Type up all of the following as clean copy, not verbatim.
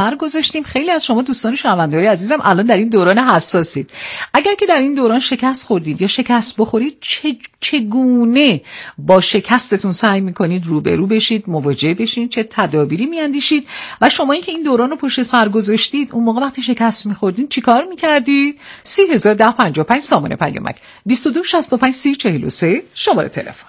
گذاشتیم. خیلی از شما دوستان شنونده‌های عزیزم الان در این دوران حساسید. اگر که در این دوران شکست خوردید یا شکست بخورید، چگونه با شکستتون سعی میکنید روبرو بشید، مواجه بشید، چه تدابیری میاندیشید و شما این که این دوران رو پشت سر گذاشتید، اون موقع وقتی شکست میخوردید چیکار میکردید؟ 301055 سامانه پیامک 2265 3043 شماره تلفن.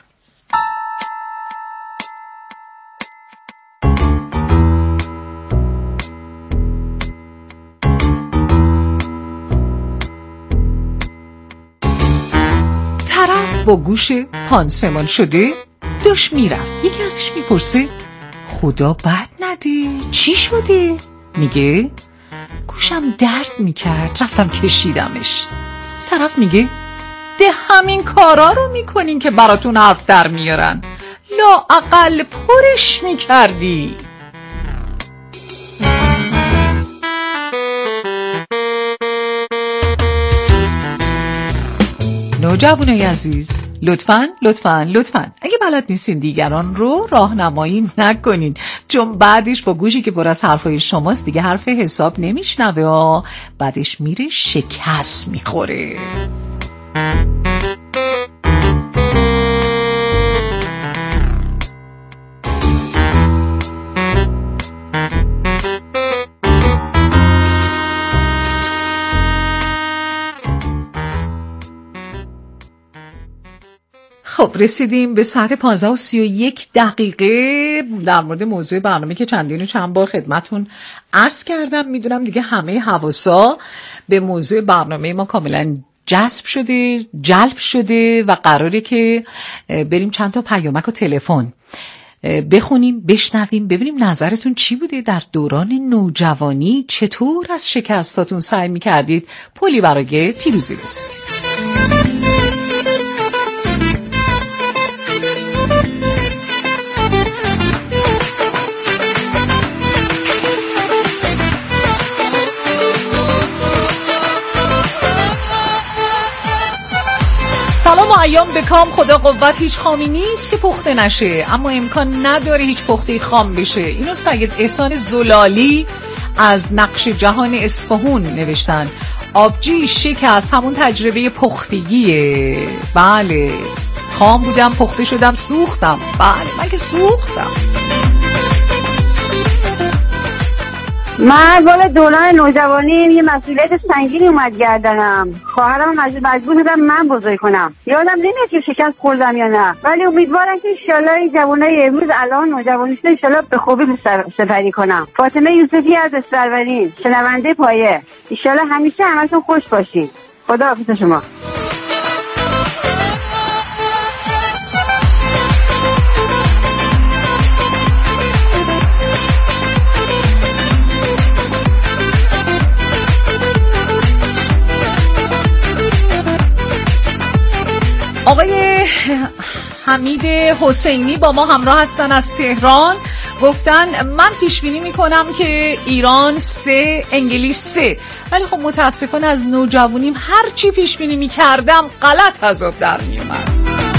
با گوش پانسمان شده داشت میرفت. یکی ازش میپرسه خدا بد نده چی شده؟ میگه گوشم درد میکرد رفتم کشیدمش. طرف میگه ده همین کارا رو میکنین که براتون حرف در میارن، لااقل پرش میکردی. نوجوانای عزیز، لطفاً اگه بلد نیستین دیگران رو راهنمایی نکنین، چون بعدش با گوشی که پر از حرفای شماست دیگه حرف حساب نمیشنوه، بعدش میره شکست میخوره. خب رسیدیم به ساعت 15:31 در مورد موضوع برنامه که چند بار خدمتون عرض کردم. میدونم دیگه همه حواسا به موضوع برنامه ما کاملا جلب شده و قراره که بریم چند تا پیامک و تلفن بخونیم، بشنویم، ببینیم نظرتون چی بوده در دوران نوجوانی، چطور از شکستاتون سعی میکردید پلی برای پیروزی بسازید. سلام و ایام بکام. خدا قوت هیچ خامی نیست که پخته نشه، اما امکان نداره هیچ پخته خام بشه. اینو سید احسان زلالی از نقش جهان اصفهان نوشتن. آبجی شکست همون تجربه پختگیه. بله خام بودم، پخته شدم، سوختم. بله من که سوختم. من والا دوران نوجوانی یه مسئولیت سنگینی اومد گردنم. خواهرم مجبور شدم من بزرگ کنم. یادم نمیاد که شکست خوردم یا نه، ولی امیدوارم که انشالله این جوانای امروز الان نوجوانیشون انشالله به خوبی سپری کنم. فاطمه یوسفی از استرورین، شنونده پایه. انشالله همیشه همتون خوش باشید. خدا حافظ شما. آقای حمید حسینی با ما همراه هستن از تهران. گفتن من پیش بینی میکنم که ایران 3 انگلیس 3، ولی خب متاسفانه از نوجوانیم هر چی پیش بینی میکردم غلط از آب در میومد.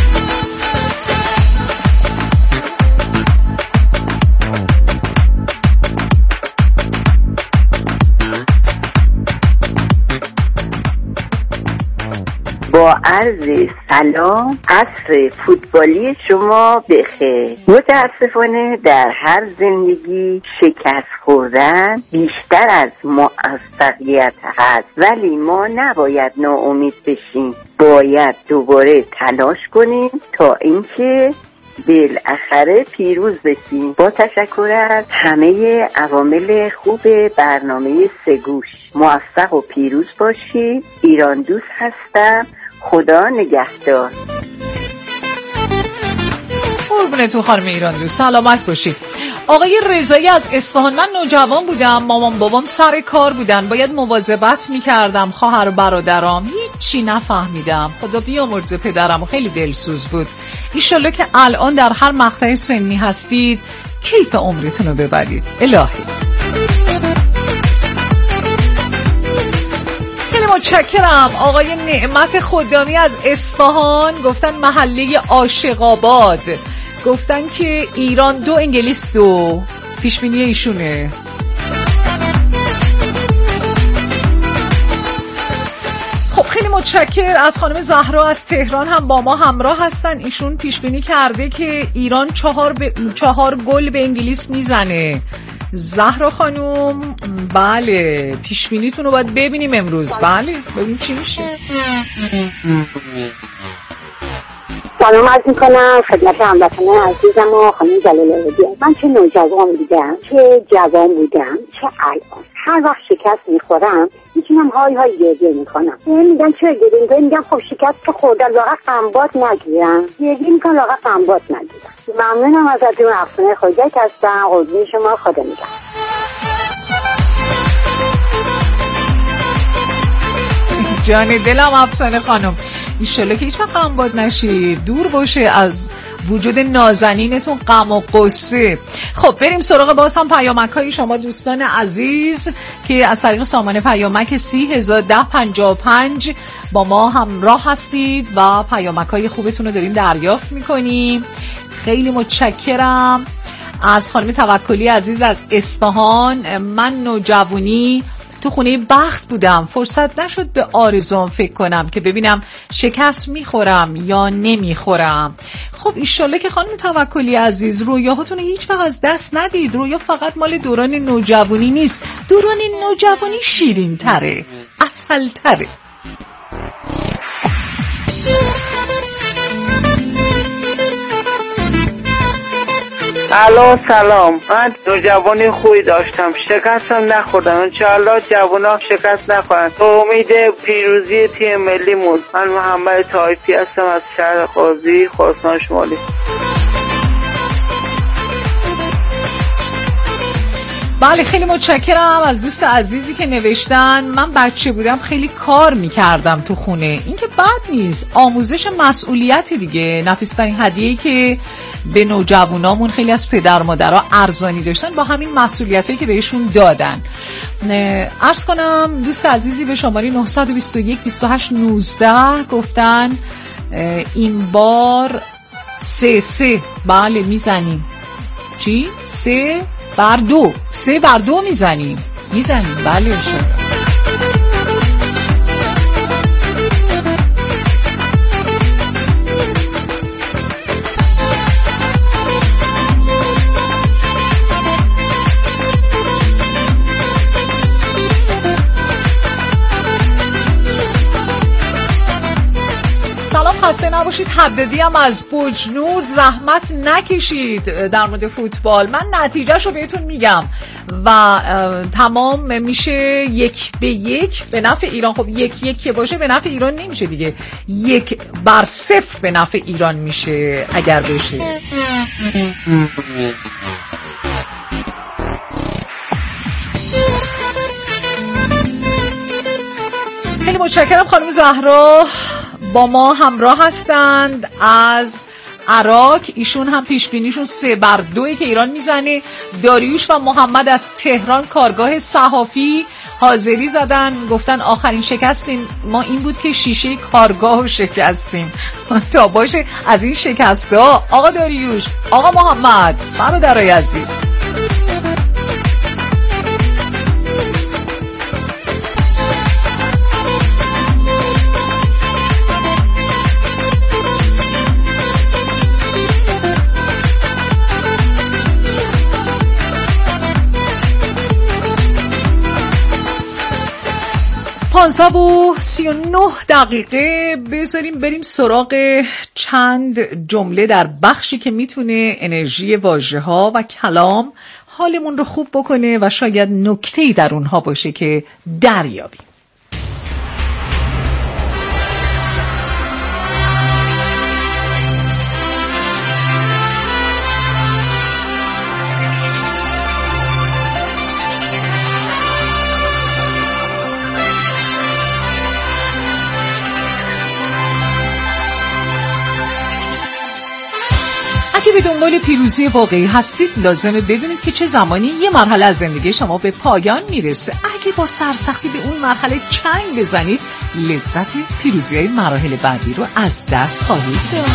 با عرض سلام، عصر فوتبالی شما بخیر. متاسفانه در هر زندگی شکست خوردن بیشتر از موفقیت هست، ولی ما نباید ناامید بشیم، باید دوباره تلاش کنیم تا اینکه بالاخره پیروز بشیم. با تشکر از همه عوامل خوب برنامه سگوش، موفق و پیروز باشید. ایران دوست هستم. خدا نگهدار. قربونتون خانم ایران دوست، سلامت باشید. آقای رضایی از اصفهان، من نوجوان بودم، مامان بابام سر کار بودن، باید مواظبت میکردم، خواهر و برادرام هیچی نفهمیدم. خدا بیامرزه پدرم، خیلی دلسوز بود. ایشالله که الان در هر مقطع سنی هستید کیف عمرتون رو ببرید. الهی متشکرم. آقای نعمت خدامی از اصفهان گفتن محله عاشق‌آباد، گفتن که ایران 2 انگلیس 2. پیش بینی ایشونه. متشکر از خانم زهرا از تهران هم با ما همراه هستن. ایشون پیش بینی کرده که ایران 4 گل به انگلیس میزنه. زهرا خانم بله پیش بینیتون رو باید ببینیم امروز. بله ببینیم چی میشه. سلام عرض میکنم خدمت هموطنان عزیزم و خانم جلال‌آبادی. من چه نوجوان بودم، چه جوان بودم، چه الان هر وقت شکست میخورم میتونم های گریه میکنم. میگن چرا گریه میکنم؟ میگم خب شکست که خوردم لاغر قنبات نگیرم، گریه میکنم لاغر قنبات نگیرم. ممنونم ازتون. افسانه خودک هستم. قربون شما. خدا نگهدار. جان دلم افسانه خانم، ایشالله که هیچ وقت غمباد نشید، دور باشه از وجود نازنینتون غم و غصه. خب بریم سراغ باز هم پیامک های شما دوستان عزیز که از طریق سامانه پیامک 301055 با ما همراه هستید و پیامک های خوبتون رو داریم دریافت میکنیم. خیلی متشکرم. از خانم توکلی عزیز از اصفهان: من نوجوانی تو خونه بخت بودم، فرصت نشد به آرزوام فکر کنم که ببینم شکست میخورم یا نمیخورم. خب ایشالله که خانم توکلی عزیز رویاهاتون رو هیچ وقت از دست ندید. رویا فقط مال دوران نوجوانی نیست، دوران نوجوانی شیرین تره، عسل تره. سلام. من نوجوانی خوبی داشتم، شکستم نخوردم. انشاءالله جوانا شکست نخورن. تو امید پیروزی تیم ملیمون. من محمد طایفی هستم از شهر قاضی، خراسان شمالی. بله خیلی متشکرم از دوست عزیزی که نوشتن. من بچه بودم خیلی کار میکردم تو خونه. این که بد نیست، آموزش مسئولیت دیگه. نفیسترین هدیه‌ای که به نوجوانامون خیلی از پدر مادرها ارزانی داشتن با همین مسئولیتایی که بهشون دادن. عرض کنم دوست عزیزی به شماره 921 28 19 گفتن این بار 3 بله میزنیم. چی؟ 3 بر 2 میزنیم بله شد. خسته نباشید. حددی هم از بجنور زحمت نکشید در مورد فوتبال. من نتیجهشو بهتون میگم و تمام میشه 1-1 به نفع ایران. خب 1-1 که باشه به نفع ایران نمیشه دیگه، 1-0 به نفع ایران میشه اگر بشه. خیلی متشکرم. خانم زهرا با ما همراه هستند از عراق. ایشون هم پیش بینیشون 3-2 که ایران میزنه. داریوش و محمد از تهران کارگاه صحافی حاضری زدن، گفتن آخرین شکستیم ما این بود که شیشه کارگاه رو شکستیم. تا باشه از این شکست‌ها آقا داریوش، آقا محمد، برادرای عزیز. و 39 دقیقه بذاریم بریم سراغ چند جمله در بخشی که میتونه انرژی واژه ها و کلام حالمون رو خوب بکنه و شاید نکته‌ای در اونها باشه که دریابیم. اگه به دنبال پیروزی واقعی هستید لازمه بدونید که چه زمانی یه مرحله از زندگی شما به پایان میرسه. اگه با سرسختی به اون مرحله چنگ بزنید لذت پیروزی‌های مراحل بعدی رو از دست خواهید داد.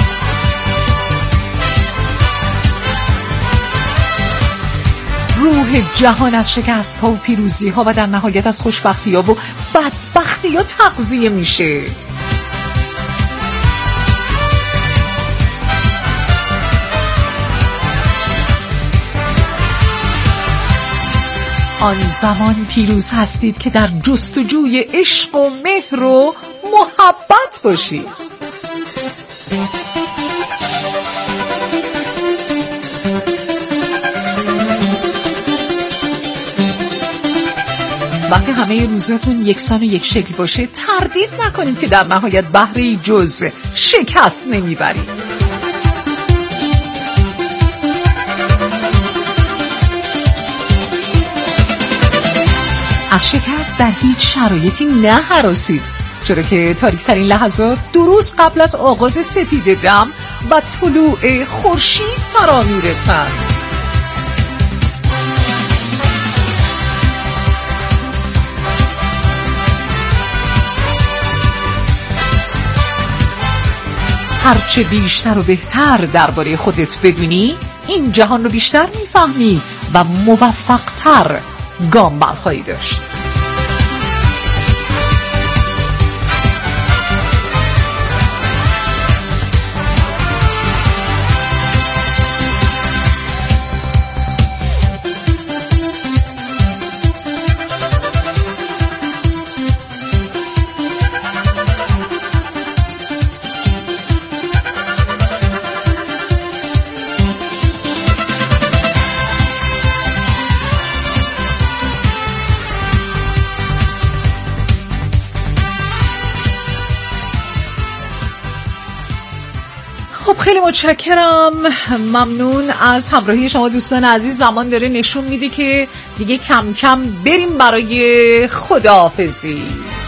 روح جهان از شکست ها و پیروزی ها و در نهایت از خوشبختی ها و بدبختی ها تغذیه میشه. آن زمان پیروز هستید که در جستجوی عشق و مهر و محبت باشید. وقتی همه روزاتون یکسان و یک شکل باشه تردید نکنید که در نهایت بهره جز شکست نمیبرید. از شکست در هیچ شرایطی نه هراسید، چرا که تاریک‌ترین لحظات درست قبل از آغاز سپید دم و طلوع خورشید فرا میرسند. هرچه بیشتر و بهتر درباره خودت بدونی، این جهان رو بیشتر میفهمی و موفق‌تر گام برخواهی داشت. خیلی متشکرم، ممنون از همراهی شما دوستان عزیز. زمان داره نشون میده که دیگه کم کم بریم برای خداحافظی.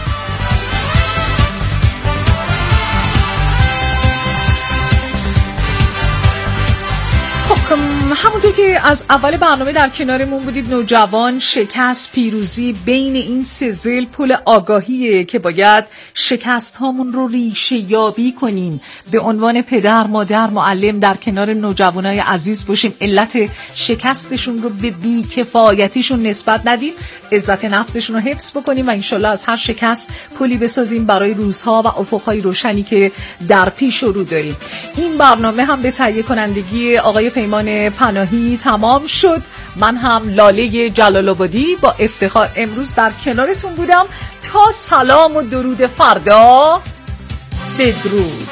همونطور که از اول برنامه در کنارمون بودید، نوجوان، شکست، پیروزی، بین این سه ضلع پل آگاهیه که باید شکست هامون رو ریشه یابی کنیم. به عنوان پدر، مادر، معلم در کنار نوجوانای عزیز باشیم، علت شکستشون رو به بی‌کفایتیشون نسبت ندیم، عزت نفسشون رو حفظ بکنیم و انشالله از هر شکست پلی بسازیم برای روزها و افقهای روشنی که در پیش رو داریم. این برنامه هم به تهیه کنندگی آقای پیمان پناهی تمام شد. من هم لاله جلال‌آبادی با افتخار امروز در کنارتون بودم. تا سلام و درود فردا، بدرود.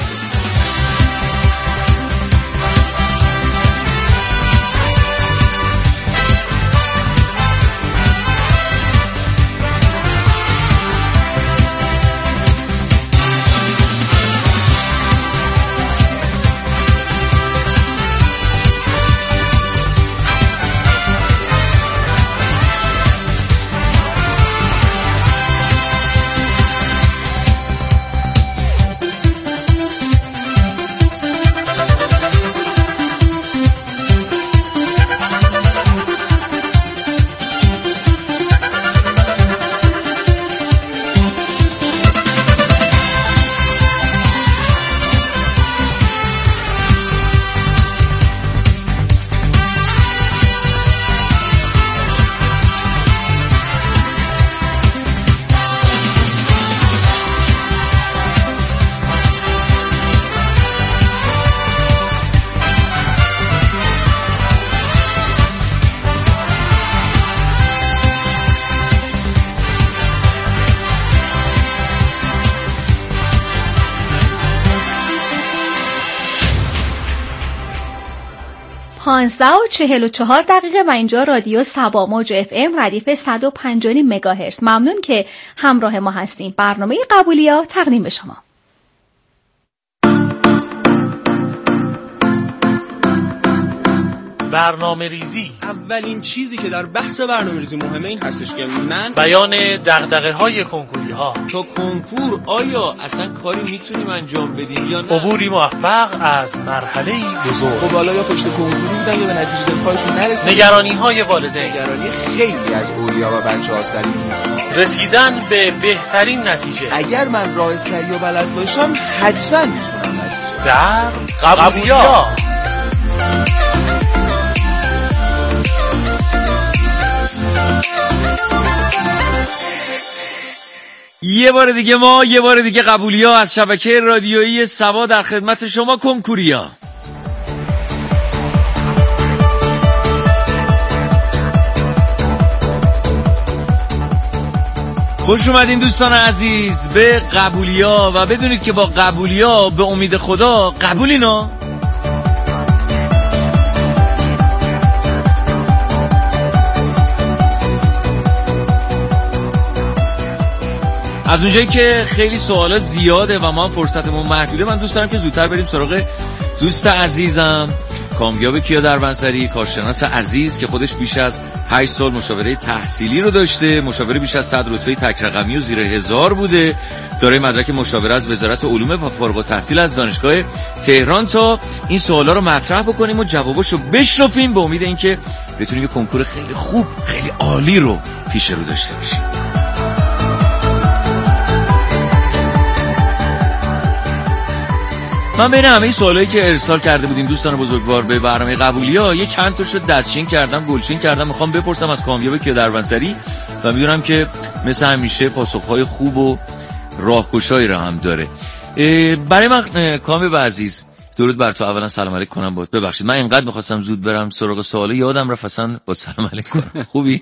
پانزده و 44 دقیقه و اینجا رادیو صبا موج اف ام ردیف 105.9 مگاهرتز. ممنون که همراه ما هستیم. برنامه قبولیا تقدیم به شما. برنامه ریزی. اولین چیزی که در بحث برنامه ریزی مهمه این هستش که من بیان دغدغه های کنکوری ها. تا کنکور آیا اصلا کاری میتونیم انجام بدیم یا نه؟ عبوری موفق از مرحله بزرگ. خب حالا یا پشت کنکوری بودن یا به نتیجه دلخواهشون نرسیدن. نگرانی های والدین. نگرانی خیلی از اولیا و بچه‌ها سر این رسیدن به بهترین نتیجه. اگر من راه صحیح و بلد باشم حتما میتونم نتیجه. در قبولیا. یه بار دیگه قبولیا از شبکه رادیویی سبا در خدمت شما کنکوریا. خوش اومدین دوستان عزیز به قبولیا و بدونید که با قبولیا به امید خدا قبولینا. از اونجایی که خیلی سوالات زیاده و ما فرصتمون محدوده، من دوست دارم که زودتر بریم سراغ دوست عزیزم کامیاب کیا دروانسری، کارشناس عزیز که خودش بیش از 8 سال مشاوره تحصیلی رو داشته، مشاوره بیش از 100 رتبه تک رقمی و زیر 1000 بوده، دارای مدرک مشاوره از وزارت علوم و فارغ التحصیل از دانشگاه تهران. تا این سوالا رو مطرح بکنیم و جواباشو بشنویم به امید اینکه بتونیم یه کنکور خیلی خوب، خیلی عالی رو پیش رو داشته باشیم. من بین همه سوالایی که ارسال کرده بودیم دوستان بزرگوار به برنامه قبولیا یه چند تاشو دستچین کردم، گلچین کردم، میخوام بپرسم از کامیاب کیا دروانسری و میدونم که مثل همیشه پاسخهای خوب و راهگشایی رو هم داره. برای من کامیاب عزیز درود بر تو. اولا سلام علیک کنم بود. ببخشید من اینقدر می‌خواستم زود برم سراغ سوال یادم رفت اصلا با سلام علیک کنم. خوبی؟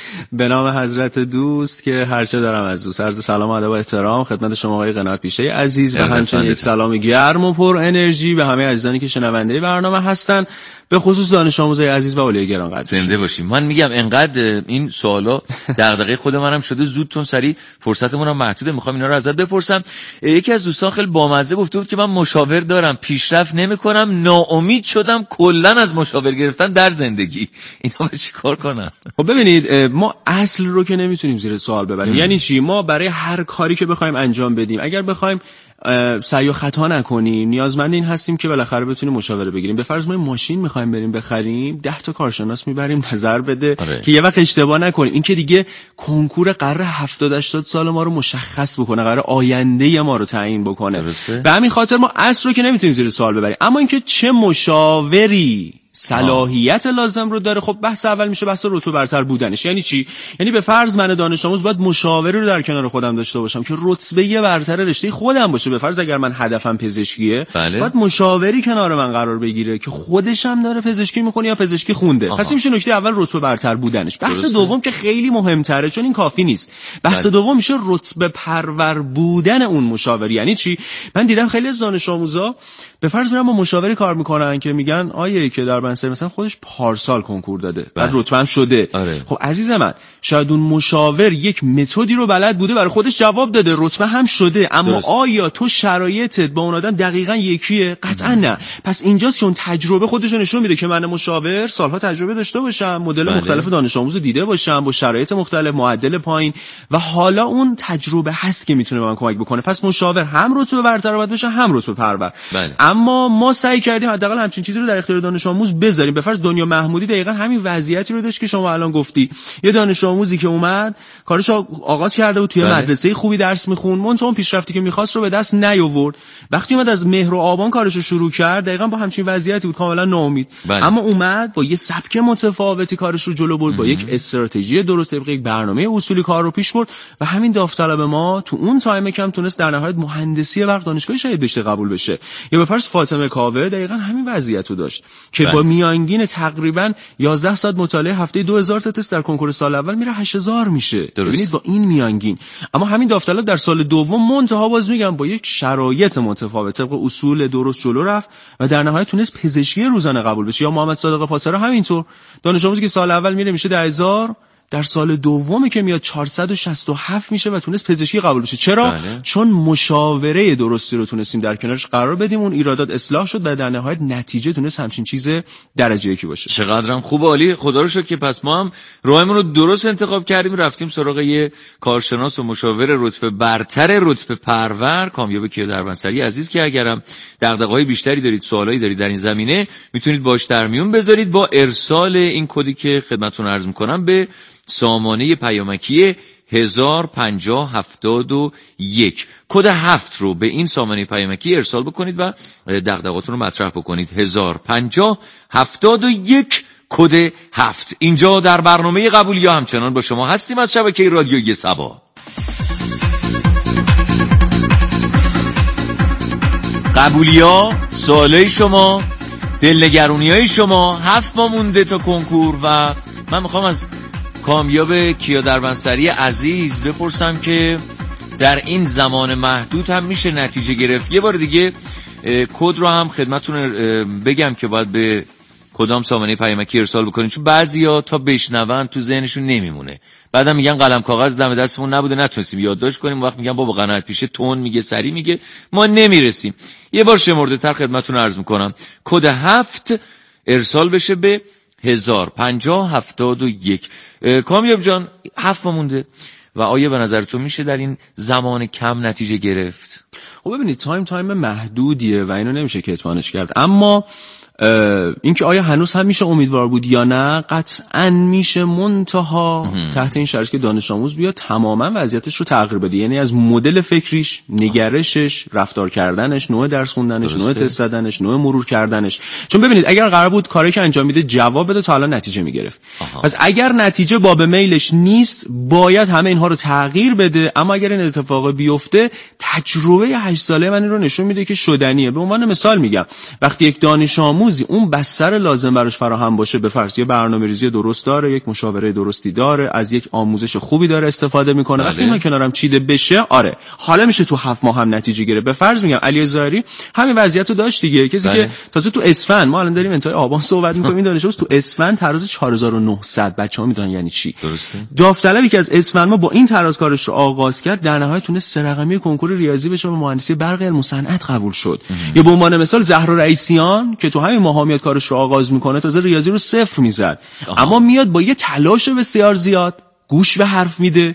به نام حضرت دوست که هرچه دارم از دوست. عرض سلام و ادب و احترام خدمت شما آقای قناعت پیشه عزیز و همچنین یک سلام گرم و پر انرژی به همه عزیزانی که شنونده برنامه هستن، به خصوص دانش آموزای عزیز و اولیای گرامی. زنده باشیم. من میگم انقدر این سوالا دغدغه خود منم شده، زودتون سریع فرصتمون هم محدوده، میخوام اینا رو ازت بپرسم. یکی از دوستان خیلی بامزه گفته بود که من مشاور دارم، پیشرفت نمیکنم، ناامید شدم کلا از مشاور گرفتن در زندگی. اینا رو چیکار کنم؟ خب ببینید، ما اصل رو که نمیتونیم زیر سوال ببریم. یعنی چی؟ ما برای هر کاری که بخوایم انجام بدیم، اگر بخوایم سعی و خطا نکنیم، نیازمند این هستیم که بالاخره بتونیم مشاوره بگیریم. به فرض ما ماشین می‌خوایم بریم بخریم، 10 تا کارشناس میبریم نظر بده که یه وقت اشتباه نکنیم. این که دیگه کنکور قرار 70-80 سال ما رو مشخص بکنه، قرار آینده ما رو تعیین بکنه. به همین خاطر ما اصل رو که نمیتونیم زیر سوال ببریم. اما اینکه چه مشاوری صلاحیت لازم رو داره، خب بحث اول میشه بحث رتبه برتر بودنش. یعنی چی؟ یعنی به فرض من دانش آموز باید مشاوری رو در کنار خودم داشته باشم که رتبه برتر رشته خودم باشه. به فرض اگر من هدفم پزشکیه، باید مشاوری کنار من قرار بگیره که خودش هم داره پزشکی میخونه یا پزشکی خونده. پس این میشه نکته اول، رتبه برتر بودنش. بحث دوم که خیلی مهمتره چون این کافی نیست. بحث دوم میشه رتبه پرور بودن اون مشاور. یعنی چی؟ من دیدم خیلی از دانش آموزا به فرض میرن با مشاوری کار میکنن که میگن آیه که در بنسر مثلا خودش پارسال کنکور داده، بعد رتبه هم شده. خب عزیز من، شاید اون مشاور یک متدی رو بلد بوده، برای خودش جواب داده، رتبه هم شده، اما آیا تو شرایطت با اون آدم دقیقاً یکیه؟ قطعا نه. پس اینجاست چون تجربه خودش نشون میده که من مشاور سالها تجربه داشته باشم، مدل مختلف دانش آموزو دیده باشم با شرایط مختلف، معدل پایین، و حالا اون تجربه هست که میتونه به من کمک بکنه. پس مشاور هم رتبه برتر باید باشه، هم رتبه پرور. اما ما سعی کردیم حداقل همچین چیزی رو در اختیار دانش آموز بذاریم. به فرض دنیا محمودی دقیقاً همین وضعیتی رو داشت که شما الان گفتی. یه دانش آموزی که اومد کارش آغاز کرده بود، توی مدرسه خوبی درس میخوند، منتها اون پیشرفتی که می‌خواست رو به دست نیاورد. وقتی اومد از مهر و آبان کارش رو شروع کرد، دقیقاً با همچین وضعیتی بود، کاملا ناامید. اما اومد با یه سبک متفاوتی کارش رو جلو برد، با یک استراتژی درست، طبق یک برنامه اصولی کار رو پیش برد و همین داوطلب ما تو اون تایم کم تونست در نهایت مهندسی برق دانشگاه شهید بهشت قبول بشه. یا به فرض فاطمه کاوه دقیقاً همین وضعیت رو داشت که با میانگین تقریباً 11 ساعت مطالعه، هفته 2000 تا تست، در کنکور سال اول میره 8000 میشه. ببینید با این میانگین. اما همین داوطلب در سال دوم منتها باز میگم با یک شرایط متفاوت طبق اصول درست جلو رفت و در نهایت تونست پزشکی روزانه قبول بشه. یا محمد صادق پاسرا همینطور، دانش آموزی که سال اول میره میشه 10000، در سال دومی که میاد 467 میشه و تونست پزشکی قبول بشه. چرا؟ چون مشاوره درستی رو تونستیم در کنارش قرار بدیم، اون ایرادات اصلاح شد و در نهایت نتیجه تونست همچین چیز درجه یکی باشه. چقدرم خوب، عالی. خدا رو شکر که پس ما هم راهمون رو درست انتخاب کردیم، رفتیم سراغ یه کارشناس و مشاور رتبه برتر، رتبه پرور، کامیاب کیا دروانسری عزیز، که اگرم دغدغه‌های بیشتری دارید، سوالایی دارید در این زمینه، میتونید باش در میون بذارید با ارسال این کدی که خدمتتون عرض می‌کنم به سامانه پیامکی 105071. کد 7 رو به این سامانه پیامکی ارسال بکنید و دغدغه‌تون رو مطرح بکنید. 105071 کد 7. اینجا در برنامه قبولیا همچنان با شما هستیم از شبکه رادیویی سبا. قبولیا، سوالای شما، دلنگرونیای شما. 7 ماه مونده تا کنکور و من میخوام از کامیاب کیا دربنسری عزیز بپرسم که در این زمان محدود هم میشه نتیجه گرفت. یه بار دیگه کد رو هم خدمتتون بگم که باید به کدام سامانه پیامکی ارسال بکنین، چون بعضیا تا بشنون تو ذهنشون نمیمونه، بعدم میگن قلم کاغذ دم دستمون نبوده نتونستیم یادداشت کنیم. وقت میگن بابا قناعت پیشه تون میگه سری میگه ما نمیرسیم. یه بار شمرده تر خدمتتون عرض میکنم. کد 7 ارسال بشه به 105071. کامیاب جان 7 مونده و آیا به نظر تو میشه در این زمان کم نتیجه گرفت؟ خب ببینید تایم محدودیه و اینو نمیشه کتمانش کرد، اما اینکه آیا هنوز هم میشه امیدوار بود یا نه قطعا میشه، منتها تحت این شرایط که دانش آموز بیاد تماما وضعیتش رو تغییر بده، یعنی از مدل فکریش، نگرشش، رفتار کردنش، نوع درس خوندنش، نوع تست زدنش، نوع مرور کردنش. چون ببینید اگر قرار بود کاری که انجام میده جواب بده تا الان نتیجه میگرفت. پس اگر نتیجه باب میلش نیست باید همه اینها رو تغییر بده، اما اگر این اتفاق بیفته تجربه 8 ساله من این رو نشون میده که شدنیه. به عنوان مثال میگم وقتی یک دانش آموزی اون بستر لازم براش فراهم باشه، به فرض یه برنامه‌ریزی درست داره، یک مشاوره درستی داره، از یک آموزش خوبی داره استفاده میکنه، وقتی اینا کنارم چیده بشه آره حالا میشه تو 7 ماه هم نتیجه گیره. به فرض میگم علی زاهری همین وضعیتو داشت دیگه، کسی که تازه تو اسفند، ما الان داریم انتهای آبان صحبت میکنیم، این دانش آموز تو اسفند تراز 4900 بچه‌ها میدونن یعنی چی. درسته. داوطلبی که از اسفند ما با این تراز کارش رو آغاز کرد در نهایت تونست 3 رقمی کنکور ریاضی بشه و مهندسی برق علم و صنعت قبول شد. یا به عنوان مثال زهرا رئیسیان که تو همین ماها میاد کارش رو آغاز میکنه، تازه ریاضی رو 0 میزد، اما میاد با یه تلاش بسیار زیاد گوش به حرف میده،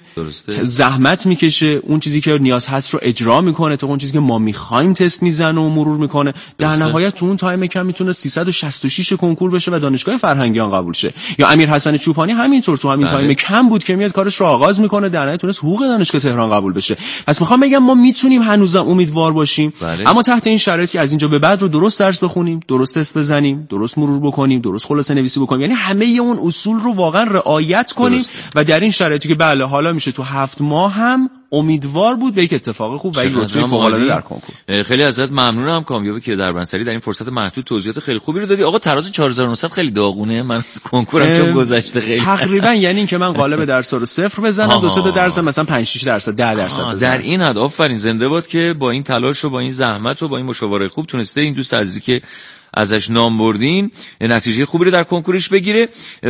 زحمت میکشه، اون چیزی که نیاز هست رو اجرا میکنه، تا اون چیزی که ما میخوایم تست میزنه و مرور میکنه. در نهایت تو اون تایم کم میتونه 366 کنکور بشه و دانشگاه فرهنگیان قبول شه. یا امیر حسن چوپانی همینطور تو همین تایم کم بود که میاد کارش رو آغاز میکنه، در نهایت تونست حقوق دانشگاه تهران قبول بشه. پس میخوام بگم ما میتونیم هنوزم امیدوار باشیم، اما تحت این شرایط که از اینجا به بعد رو درست درس بخونیم، درست تست بزنیم، درست مرور بکنیم، درست خلاصه نویسی بکنیم، یعنی همه اون اصول رو واقعا رعایت کنیم و در این شرایطی که بله حالا میشه تو 7 ماه هم امیدوار بود به یک اتفاق خوب و یک رتبه فوق‌العاده در کنکور. خیلی ازت ممنونم کامیابی که دربنسری در این فرصت محدود توضیحات خیلی خوبی رو دادی. آقا تراز 4900 خیلی داغونه، من کنکورم چون گذشته خیلی تقریبا یعنی اینکه من قالب درس رو 0 بزنم، دو سه تا درس مثلا 5 6 درصد 10 درصد بزنم. در این حد آفرین، زنده باد که با این تلاش و با این زحمت و با این مشاوره خوب تونسته این دوست عزیزی که ازش نام بردین نتیجه خوبی رو در کنکورش بگیره.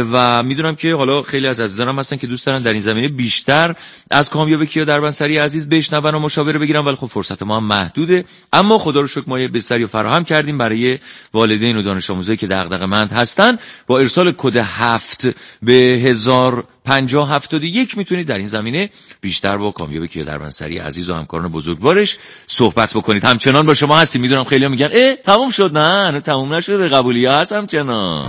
و میدونم که حالا خیلی از عزیزانم هستن که دوست دارن در این زمینه بیشتر از کامیاب کیا دربنسری عزیز بشنون و مشاوره بگیرن، ولی خب فرصت ما هم محدوده. اما خدا رو شکر ما یه بستری فراهم کردیم برای والدین و دانش آموزایی که دغدغه‌مند هستن. با ارسال کد 7 به 105071 میتونید در این زمینه بیشتر با کامیاب کیا دربنسری عزیز و همکاران بزرگوارش صحبت بکنید. همچنان با شما هستیم. میدونم خیلی‌ها میگن تموم شد. نه تموم نشده، قبولی‌ها هست همچنان.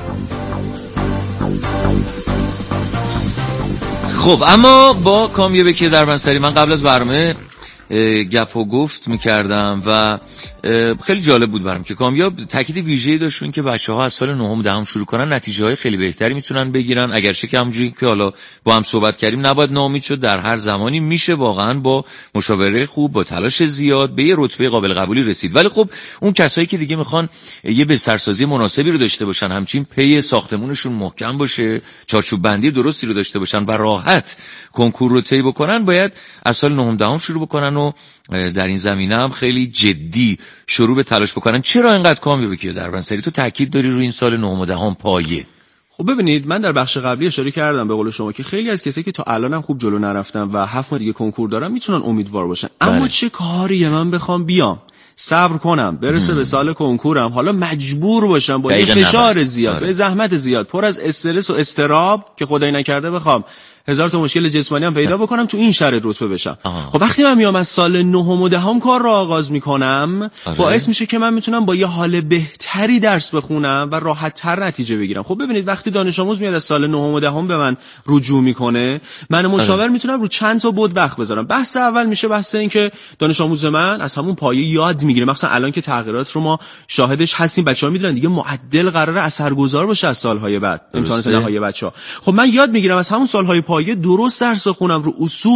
خب اما با کامیاب کیا دربنسری من قبل از برنامه گپ و گفت میکردم و خیلی جالب بود برام که کامیاب تاکید ویژه‌ای داشتون که بچه‌ها از سال 9 و 10 شروع کنن نتیجه‌های خیلی بهتری میتونن بگیرن. اگرچه که همونجوری که حالا با هم صحبت کردیم نباید ناامید شد، در هر زمانی میشه واقعا با مشاوره خوب، با تلاش زیاد به یه رتبه قابل قبولی رسید. ولی خب اون کسایی که دیگه میخوان یه بسترسازی مناسبی رو داشته باشن، همچین پی ساختمونشون محکم باشه، چارچوب بندی درستی رو داشته باشن و راحت کنکور رو طی بکنن، باید از سال 9 و 10 شروع بکنن و در این زمینه هم خیلی جدی شروع به تلاش بکنن. چرا اینقدر کامیاب کیا دربنسری تو تاکید داری روی این سال 9 و 10 پایه؟ خب ببینید من در بخش قبلی اشاره کردم به قول شما که خیلی از کسایی که تا الانم خوب جلو نرفتن و 7 ماه دیگه کنکور دارن میتونن امیدوار باشن. اما چه کاریه من بخوام بیام صبر کنم برسه به سال کنکورم، حالا مجبور باشم با یه فشار زیاد، به زحمت زیاد، پر از استرس و اضطراب که خدای نکرده بخوام 1000 تا مشکل جسمانی هم پیدا بکنم، تو این شرایط رتبه بشم. خب وقتی من میام از سال 9 و 10 کار رو آغاز میکنم، باعث میشه که من میتونم با یه حال بهتری درس بخونم و راحت تر نتیجه بگیرم. خب ببینید وقتی دانش آموز میاد از سال 9 و 10 به من رجوع میکنه، من مشاور میتونم رو چند تا بود وقت بذارم. بحث اول میشه بحث این که دانش آموز من از همون پایه یاد میگیره. مثلا الان که تغییرات رو ما شاهدش هستیم، بچه‌ها میدونن دیگه معدل قراره اثرگذار باشه از سالهای بعد امتحانات نهایی بچه‌ها. خب من یاد میگیرم از همون سالهای پایه درست درس بخونم، رو اصول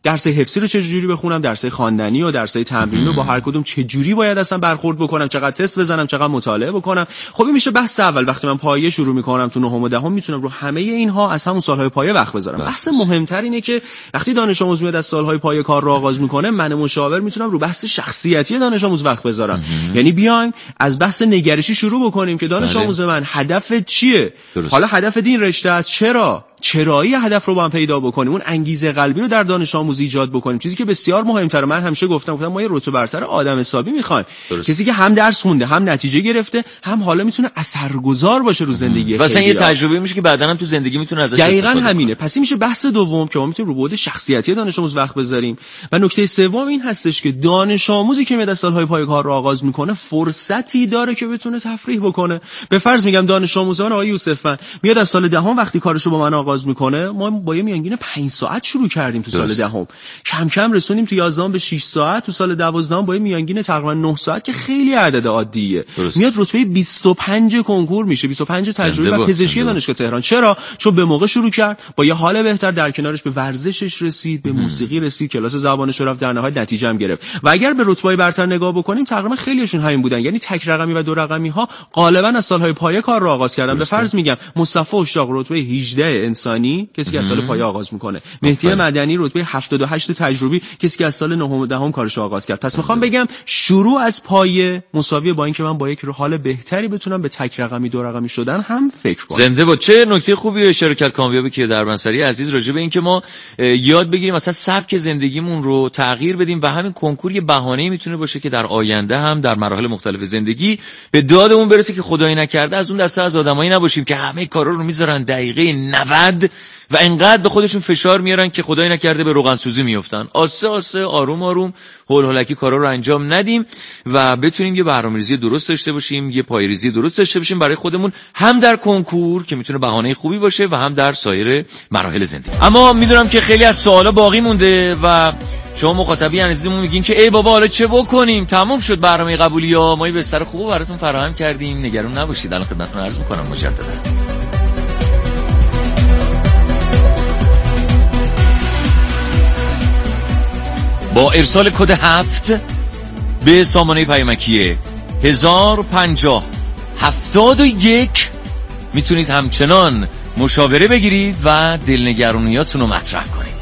درس حفظی رو چه جوری بخونم، درس خواندنی و درس تمرین رو با هر کدوم چه جوری باید اصلا برخورد بکنم، چقدر تست بزنم، چقدر مطالعه بکنم. خب این میشه بحث اول. وقتی من پایه شروع میکنم تو نهم و دهم میتونم رو همه اینها از همون سالهای پایه وقت بذارم. بحث مهمتر اینه که وقتی دانش آموز میاد از سالهای پایه کار رو آغاز میکنه، من مشاور میتونم رو بحث شخصیتی دانش آموز وقت بذارم. یعنی بیایم از بحث نگرشی شروع بکنیم که دانش آموز من هدف چیه؟ حالا هدف این رشته است، چرایی هدف رو با هم پیدا بکنیم، اون انگیزه قلبی رو در دانش آموزی ایجاد بکنیم. چیزی که بسیار مهمتره، من همیشه گفتم ما یه رتبه برتر آدم حسابی میخوایم، کسی که هم درس خونده، هم نتیجه گرفته، هم حالا میتونه اثرگذار باشه رو زندگی. مثلا یه تجربه میشه که بعداً هم تو زندگی میتونه ازش استفاده کنه. همینه. پس این میشه بحث دوم که ما میتونیم رو بعد شخصیتی دانش آموز وقت بذاریم. و نکته سوم این هستش که دانش آموزی که میاد از سالهای پایه کار رو آغاز میکنه فرصتی داره که بتونه تفریح بکنه. به فرض میگم دانش آموز من آقای یوسفن میاد از سال دهم وقتی کارشو با من آغاز میکنه، ما با یه میانگین 5 ساعت شروع کردیم تو سال دهم، کم کم رسونیم تو 11 به 6 ساعت، تو سال 12 با یه میانگین تقریبا 9 ساعت که خیلی عدد عادیه. میاد رتبه 25 کنکور میشه، 25 تجربه و پزشکی دانشگاه تهران. چرا؟ چون به موقع شروع کرد، با یه حال بهتر، در کنارش به ورزشش رسید، به موسیقی رسید، کلاس زبانش رفت، در نهایت نتیجه هم گرفت. و اگر به رتبه‌های برتر نگاه بکنیم تقریبا خیلیشون همین بودن، یعنی تک رقمی و دو رقمی ها غالبا از سالهای پایه کار رو آغاز کردن. به فرض میگم مصطفی اشتاق رتبه 18 انسانی، کسی که از سال پایه آغاز میکنه. مهدی مدنی رتبه 78 تجربی، کسی که از سال نهم و دهم کارش آغاز کرد. پس میخوام بگم شروع از پایه مساویه با اینکه من با یک حال بهتری بتونم به تک رقمی دو رقمی شدن هم فکر کنم. زنده با چه نکته خوبی اشاره کرد کامیاب که در بنسری عزیز راجع به اینکه ما یاد بگیریم مثلا سبک زندگیمون رو تغییر بدیم و همین کنکور یه بهانه‌ای میتونه باشه که در آینده هم در مراحل مختلف زندگی به دادمون برسه که خدایی نکرده از اون دسته از آدمایی نباشیم که همه کارا رو میذارن دقیقه 90 و انقدر به خودشون فشار میارن که خدایی نکرده به روغن سوزی میافتن. آسه آسه آروم آروم هول هولکی کارا رو انجام ندیم و بتونیم یه برنامه‌ریزی درست داشته باشیم، یه پایه‌ریزی درست داشته باشیم برای خودمون، هم در کنکور که میتونه بهانه خوبی باشه و هم در سایر مراحل زندگی. اما میدونم که خیلی از سوالا باقی مونده و شما مخاطبین عزیزمون میگین که ای بابا حالا چه بکنیم؟ تموم شد برنامه قبولی‌ها، ما یه بستر خوب براتون فراهم کردیم، نگران نباشید. الان خدمتتون عرض می‌کنم مجددا با ارسال کد 7 به سامانه پیامکی 1050 71 میتونید همچنان مشاوره بگیرید و دلنگرانیاتون رو مطرح کنید.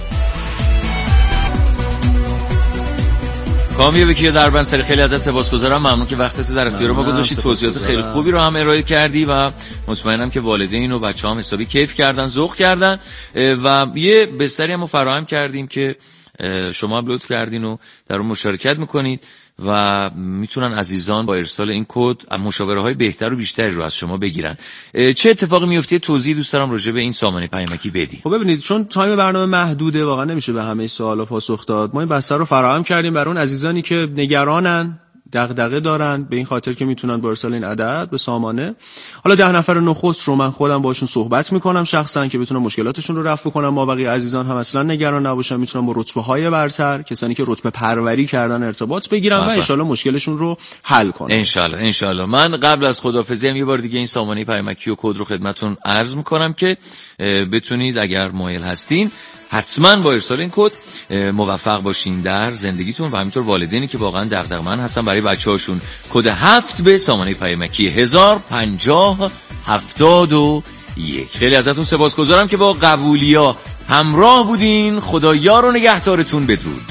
کامیاب که در بنسری خیلی ازت سپاسگزارم، ممنون که وقتت در اختیار ما گذاشتی، توضیحات خیلی خوبی رو هم ارائه کردی و مطمئنم که والدین و بچه‌ها هم حسابی کیف کردن، ذوق کردن و یه بستری هم فراهم کردیم که شما هم لطف کردین و در اون مشارکت میکنید و میتونن عزیزان با ارسال این کد مشاوره‌های بهتر و بیشتری رو از شما بگیرن. چه اتفاقی میفته؟ توضیح دوست دارم راجع به این سامانه پیامکی بدی. خب ببینید، چون تایم برنامه محدوده واقعا نمیشه به همه سوالا پاسخ داد. ما این بستر رو فراهم کردیم برای اون عزیزانی که نگرانن، دغدغه دارن، به این خاطر که میتونن با ارسال این عدد به سامانه، حالا 10 نفر نخست رو من خودم باشون صحبت میکنم شخصا که بتونم مشکلاتشون رو رفع کنم. ما بقیه عزیزان هم اصلا نگران نباشن، میتونم با رتبه‌های برتر، کسانی که رتبه پروری کردن ارتباط بگیرم و ان شاءالله مشکلشون رو حل کنم. ان شاءالله. من قبل از خداحافظی هم یه بار دیگه این سامانه پیامکی و کد رو خدمتتون عرض میکنم که بتونید اگر مایل هستین حتما با ارسال این کد موفق باشین در زندگیتون و همینطور والدینی که واقعا دغدغه‌مند هستن برای بچه‌هاشون. کد 7 به سامانه پیامکی 1050 71. خیلی ازتون سپاسگزارم که با قبولیا همراه بودین. خدا یار و نگهدارتون. بدرود.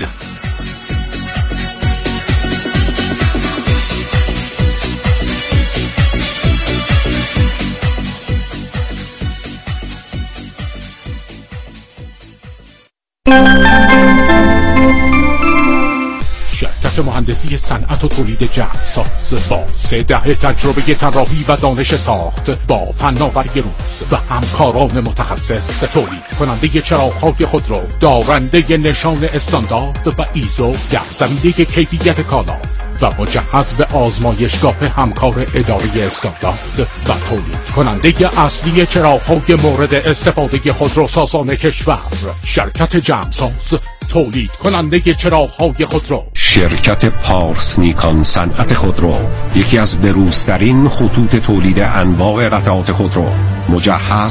شرکت مهندسی صنعت و تولید جهازساز با 3 دهه تجربه طراحی و دانش ساخت، با فناوری روز و همکاران متخصص، تولید کننده چراغ‌های خودرو، دارنده نشان استاندارد و ایزو در زمینه کیفیت کالا و مجهز به آزمایشگاه همکار اداری استاندارد و تولید کننده اصلی چراغ‌های مورد استفاده خودروسازان کشور. شرکت جمساز، تولید کننده چراغ‌های خودرو. شرکت پارس نیکان صنعت خودرو، یکی از بروزترین خطوط تولید انواع قطعات خودرو، مجهز